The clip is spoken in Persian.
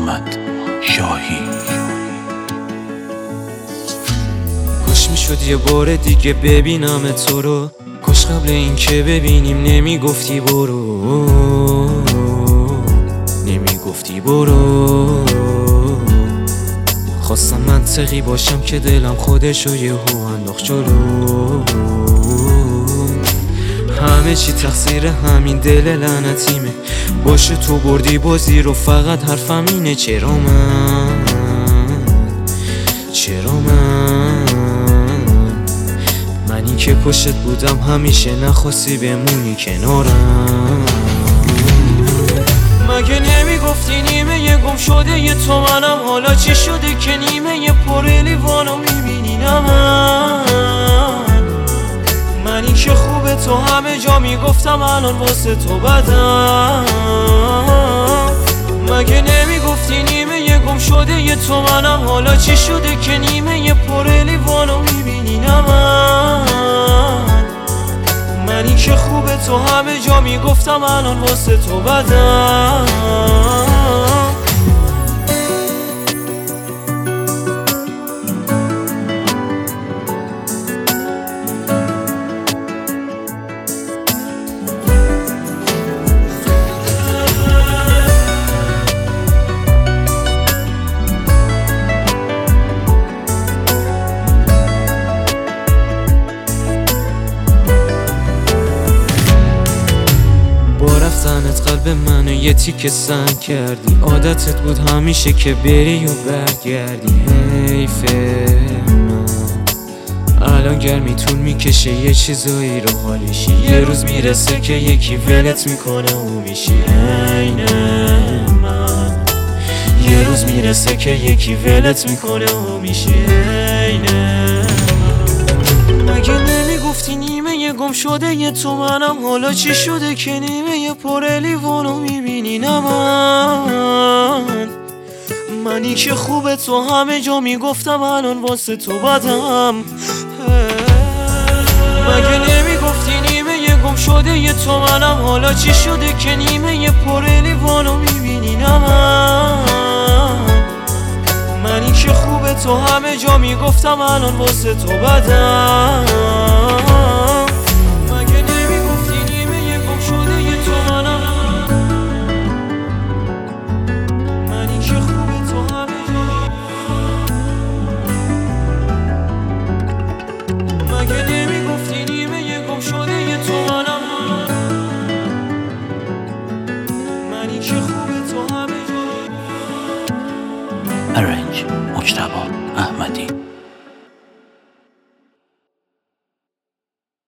محمد شاهی. کاش میشد یه بار دیگه ببینم تو رو، کاش قبل این که ببینیم نمیگفتی برو، نمیگفتی برو. خواستم منطقی باشم که دلم خودشو یهو انداخت جلو. همه چی تقصیر همین دل لعنتیمه، باشه تو بردی بازی رو، فقط حرفم اینه چرا من، چرا منی که پشت بودم همیشه نخواستی بمونی کنارم. مگه نمیگفتی نیمه یه گم شده یه تو منم، حالا چی شده که نیمه یه پر لیوانو میبینی نه منی که خوبه تو همه جا میگفتم الان واسه تو بدم. مگه نمیگفتی نیمه یه گم شده یه تو منم، حالا چی شده که نیمه یه پر لیوانو میبینی نه منی که خوبه تو همه جا میگفتم الان واسه تو بدم. رفتنت قلب منو یه تیکه سنگ کردی، عادتت بود همیشه که بری و برگردی. حیفه من الان گرمیتون میکشه یه چیزایی رو حالیشی، یه روز میرسه که یکی ولت میکنه و میشی عین من. یه روز میرسه که یکی ولت میکنه و میشی عین من. مگه نمیگفتی نیمه یه گم شده یه تو منم، حالا چی شده که نیمه یه پر لیوانو میبینی نه منی که خوبه تو همه جا میگفتم الان واسه تو بدم. مگه نمیگفتی نیمه یه گم شده یه تو منم، حالا چی شده که نیمه یه پر لیوانو میبینی نه منی که خوبه تو همه جا میگفتم الان واسه تو بدم. مگه نمیگفتی نیمه یه گم شده یه تو منم، منی که خوبه تو همه جا. مگه نمیگفتی نیمه یه گم شده یه تو منم، منی که خوبه تو همه جا. ارنج مجتبی احمدی.